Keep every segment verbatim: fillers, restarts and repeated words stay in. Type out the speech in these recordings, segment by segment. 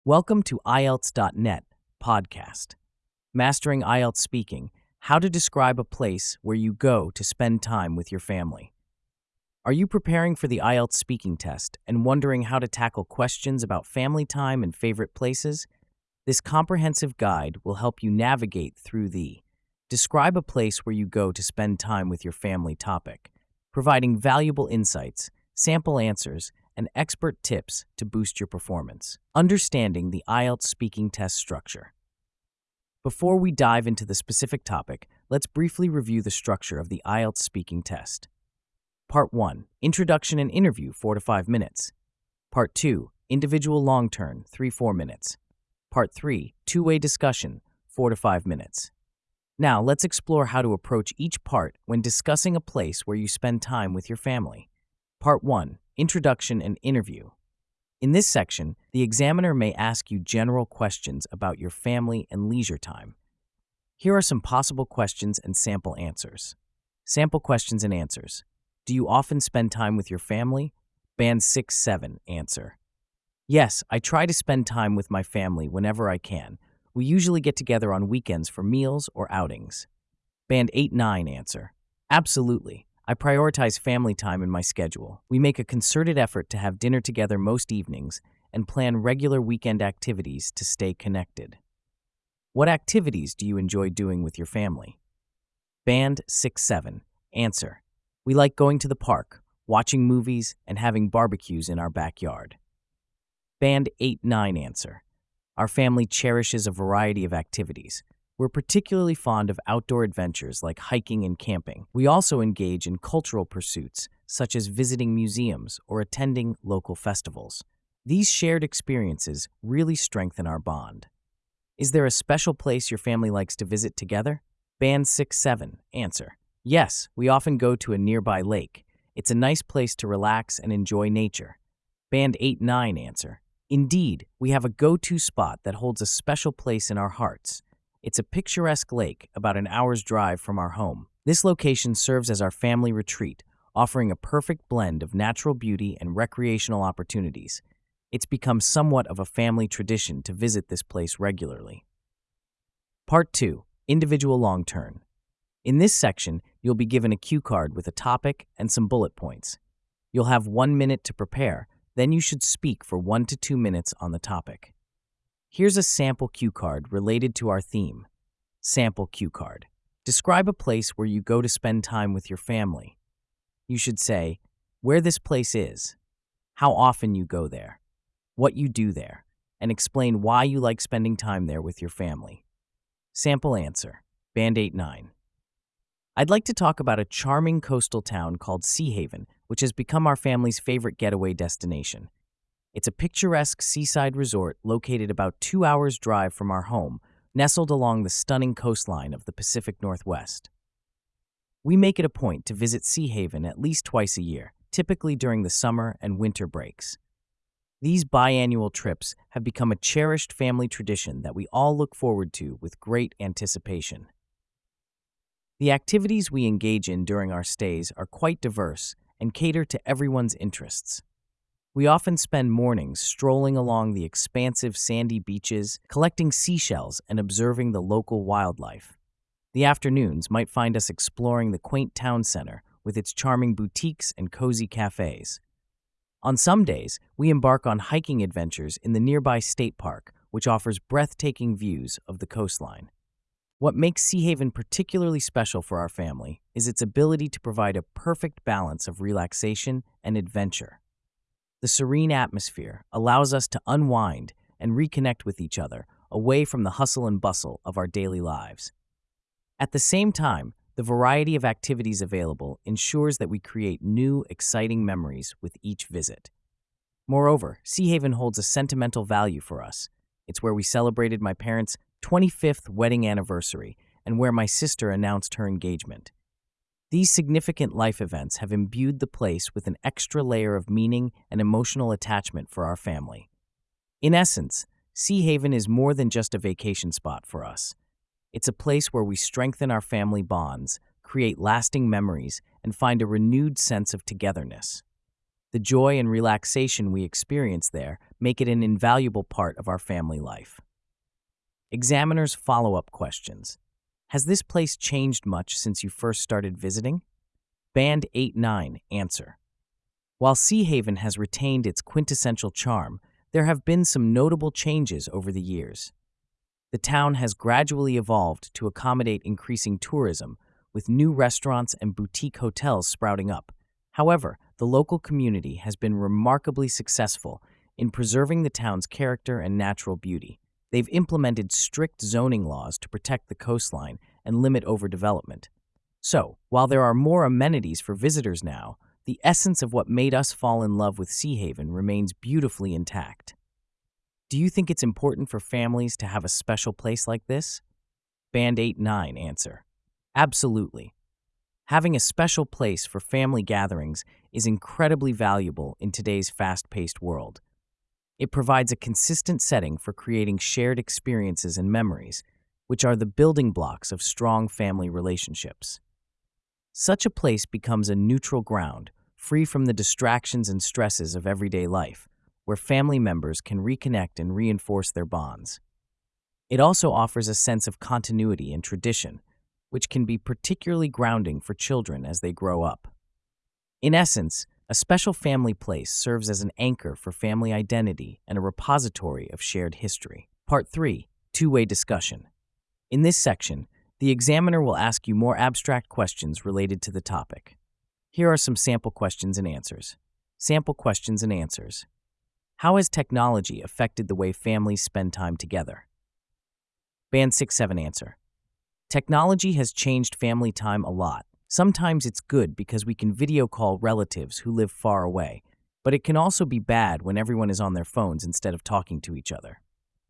Welcome to I E L T S dot net podcast. Mastering I E L T S Speaking, how to describe a place where you go to spend time with your family. Are you preparing for the I E L T S speaking test and wondering how to tackle questions about family time and favorite places? This comprehensive guide will help you navigate through the describe a place where you go to spend time with your family topic, providing valuable insights, sample answers, and expert tips to boost your performance. Understanding the I E L T S speaking test structure. Before we dive into the specific topic, let's briefly review the structure of the I E L T S speaking test. Part one, Introduction and Interview, four to five minutes. Part two, Individual Long Turn, three to four minutes. Part three, Two-Way Discussion, four to five minutes. Now, let's explore how to approach each part when discussing a place where you spend time with your family. Part one, Introduction and Interview. In this section, the examiner may ask you general questions about your family and leisure time. Here are some possible questions and sample answers. Sample questions and answers. Do you often spend time with your family? Band six seven, answer. Yes, I try to spend time with my family whenever I can. We usually get together on weekends for meals or outings. Band eight nine, answer. Absolutely. I prioritize family time in my schedule. We make a concerted effort to have dinner together most evenings and plan regular weekend activities to stay connected. What activities do you enjoy doing with your family? Band six seven, answer. We like going to the park, watching movies, and having barbecues in our backyard. Band eight nine, answer. Our family cherishes a variety of activities. We're particularly fond of outdoor adventures like hiking and camping. We also engage in cultural pursuits, such as visiting museums or attending local festivals. These shared experiences really strengthen our bond. Is there a special place your family likes to visit together? Band six seven, answer. Yes, we often go to a nearby lake. It's a nice place to relax and enjoy nature. Band eight nine, answer. Indeed, we have a go-to spot that holds a special place in our hearts. It's a picturesque lake about an hour's drive from our home. This location serves as our family retreat, offering a perfect blend of natural beauty and recreational opportunities. It's become somewhat of a family tradition to visit this place regularly. Part two, Individual Long Turn. In this section, you'll be given a cue card with a topic and some bullet points. You'll have one minute to prepare, then you should speak for one to two minutes on the topic. Here's a sample cue card related to our theme. Sample cue card. Describe a place where you go to spend time with your family. You should say where this place is, how often you go there, what you do there, and explain why you like spending time there with your family. Sample answer. Band eight nine. I'd like to talk about a charming coastal town called Seahaven, which has become our family's favorite getaway destination. It's a picturesque seaside resort located about two hours' drive from our home, nestled along the stunning coastline of the Pacific Northwest. We make it a point to visit Seahaven at least twice a year, typically during the summer and winter breaks. These biannual trips have become a cherished family tradition that we all look forward to with great anticipation. The activities we engage in during our stays are quite diverse and cater to everyone's interests. We often spend mornings strolling along the expansive sandy beaches, collecting seashells and observing the local wildlife. The afternoons might find us exploring the quaint town center with its charming boutiques and cozy cafes. On some days, we embark on hiking adventures in the nearby state park, which offers breathtaking views of the coastline. What makes Seahaven particularly special for our family is its ability to provide a perfect balance of relaxation and adventure. The serene atmosphere allows us to unwind and reconnect with each other away from the hustle and bustle of our daily lives. At the same time, the variety of activities available ensures that we create new, exciting memories with each visit. Moreover, Seahaven holds a sentimental value for us. It's where we celebrated my parents' twenty-fifth wedding anniversary and where my sister announced her engagement. These significant life events have imbued the place with an extra layer of meaning and emotional attachment for our family. In essence, Seahaven is more than just a vacation spot for us. It's a place where we strengthen our family bonds, create lasting memories, and find a renewed sense of togetherness. The joy and relaxation we experience there make it an invaluable part of our family life. Examiner's follow-up questions. Has this place changed much since you first started visiting? Band eight nine, answer. While Sea Haven has retained its quintessential charm, there have been some notable changes over the years. The town has gradually evolved to accommodate increasing tourism, with new restaurants and boutique hotels sprouting up. However, the local community has been remarkably successful in preserving the town's character and natural beauty. They've implemented strict zoning laws to protect the coastline and limit overdevelopment. So, while there are more amenities for visitors now, the essence of what made us fall in love with Sea Haven remains beautifully intact. Do you think it's important for families to have a special place like this? Band eight nine, answer. Absolutely. Having a special place for family gatherings is incredibly valuable in today's fast-paced world. It provides a consistent setting for creating shared experiences and memories, which are the building blocks of strong family relationships. Such a place becomes a neutral ground, free from the distractions and stresses of everyday life, where family members can reconnect and reinforce their bonds. It also offers a sense of continuity and tradition, which can be particularly grounding for children as they grow up. In essence, a special family place serves as an anchor for family identity and a repository of shared history. Part three, Two-Way Discussion. In this section, the examiner will ask you more abstract questions related to the topic. Here are some sample questions and answers. Sample questions and answers. How has technology affected the way families spend time together? Band six seven, answer. Technology has changed family time a lot. Sometimes it's good because we can video call relatives who live far away, but it can also be bad when everyone is on their phones instead of talking to each other.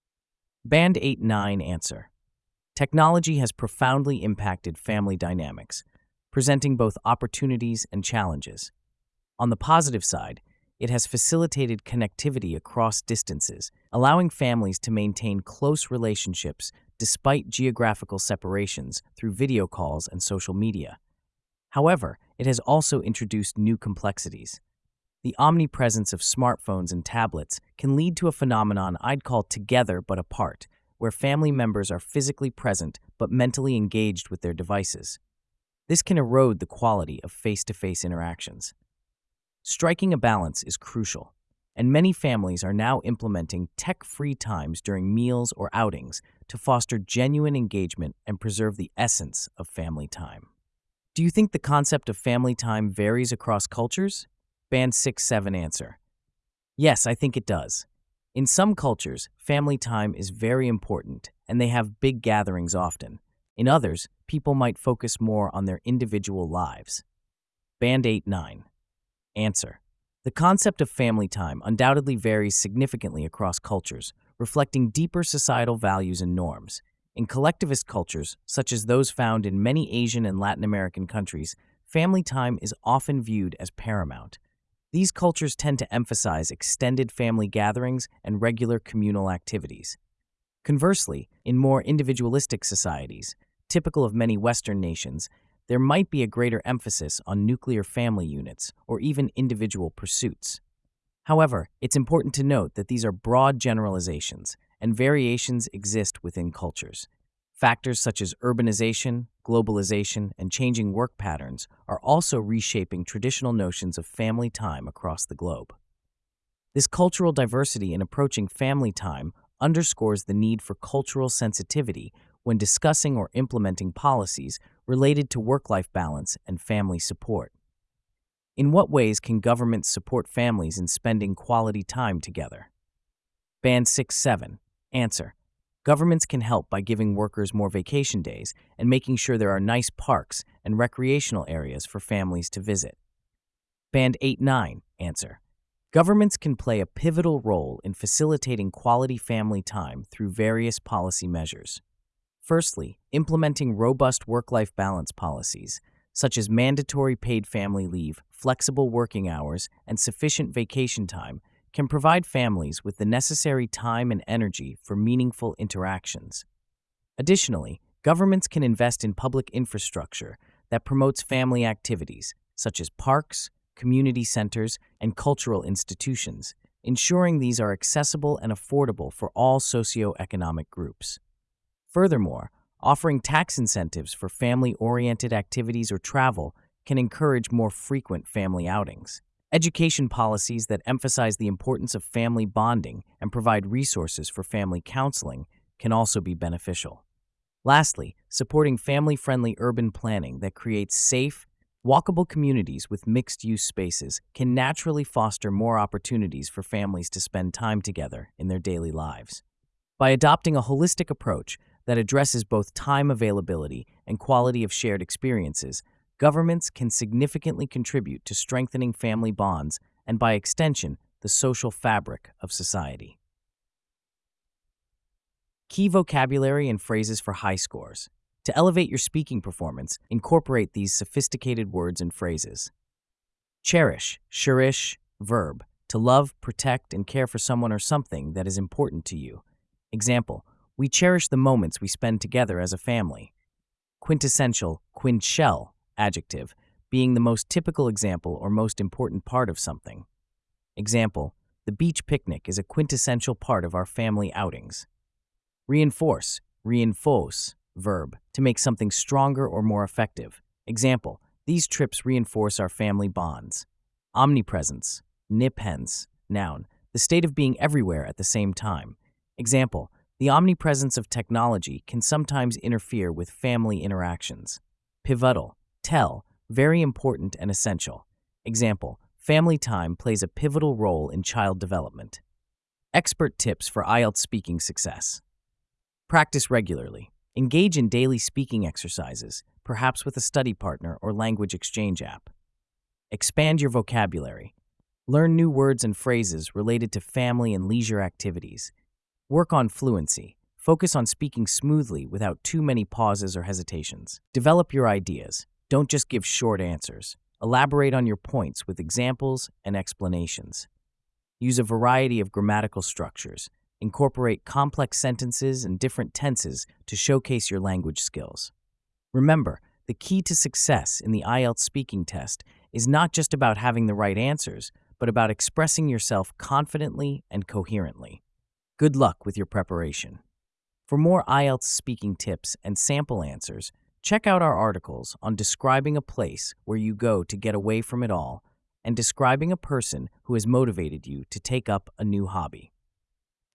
Band eight nine, answer. Technology has profoundly impacted family dynamics, presenting both opportunities and challenges. On the positive side, it has facilitated connectivity across distances, allowing families to maintain close relationships despite geographical separations through video calls and social media. However, it has also introduced new complexities. The omnipresence of smartphones and tablets can lead to a phenomenon I'd call together but apart, where family members are physically present but mentally engaged with their devices. This can erode the quality of face-to-face interactions. Striking a balance is crucial, and many families are now implementing tech-free times during meals or outings to foster genuine engagement and preserve the essence of family time. Do you think the concept of family time varies across cultures? Band six seven, answer. Yes, I think it does. In some cultures, family time is very important, and they have big gatherings often. In others, people might focus more on their individual lives. Band eight nine. Answer. The concept of family time undoubtedly varies significantly across cultures, reflecting deeper societal values and norms. In collectivist cultures, such as those found in many Asian and Latin American countries, family time is often viewed as paramount. These cultures tend to emphasize extended family gatherings and regular communal activities. Conversely, in more individualistic societies, typical of many Western nations, there might be a greater emphasis on nuclear family units or even individual pursuits. However, it's important to note that these are broad generalizations, and variations exist within cultures. Factors such as urbanization, globalization, and changing work patterns are also reshaping traditional notions of family time across the globe. This cultural diversity in approaching family time underscores the need for cultural sensitivity when discussing or implementing policies related to work-life balance and family support. In what ways can governments support families in spending quality time together? Band six seven. Answer. Governments can help by giving workers more vacation days and making sure there are nice parks and recreational areas for families to visit. Band eight nine. Answer. Governments can play a pivotal role in facilitating quality family time through various policy measures. Firstly, implementing robust work-life balance policies, such as mandatory paid family leave, flexible working hours, and sufficient vacation time, can provide families with the necessary time and energy for meaningful interactions. Additionally, governments can invest in public infrastructure that promotes family activities, such as parks, community centers, and cultural institutions, ensuring these are accessible and affordable for all socioeconomic groups. Furthermore, offering tax incentives for family-oriented activities or travel can encourage more frequent family outings. Education policies that emphasize the importance of family bonding and provide resources for family counseling can also be beneficial. Lastly, supporting family-friendly urban planning that creates safe, walkable communities with mixed-use spaces can naturally foster more opportunities for families to spend time together in their daily lives. By adopting a holistic approach that addresses both time availability and quality of shared experiences, governments can significantly contribute to strengthening family bonds and, by extension, the social fabric of society. Key vocabulary and phrases for high scores. To elevate your speaking performance, incorporate these sophisticated words and phrases. Cherish, cherish, verb, to love, protect, and care for someone or something that is important to you. Example, we cherish the moments we spend together as a family. Quintessential, quintessential, adjective, being the most typical example or most important part of something. Example, the beach picnic is a quintessential part of our family outings. Reinforce, reinforce, verb, to make something stronger or more effective. Example, these trips reinforce our family bonds. Omnipresence, nipens, noun, the state of being everywhere at the same time. Example, the omnipresence of technology can sometimes interfere with family interactions. Pivotal, tell, very important and essential. Example, family time plays a pivotal role in child development. Expert tips for I E L T S speaking success. Practice regularly. Engage in daily speaking exercises, perhaps with a study partner or language exchange app. Expand your vocabulary. Learn new words and phrases related to family and leisure activities. Work on fluency. Focus on speaking smoothly without too many pauses or hesitations. Develop your ideas. Don't just give short answers. Elaborate on your points with examples and explanations. Use a variety of grammatical structures. Incorporate complex sentences and different tenses to showcase your language skills. Remember, the key to success in the I E L T S speaking test is not just about having the right answers, but about expressing yourself confidently and coherently. Good luck with your preparation. For more I E L T S speaking tips and sample answers, check out our articles on describing a place where you go to get away from it all and describing a person who has motivated you to take up a new hobby.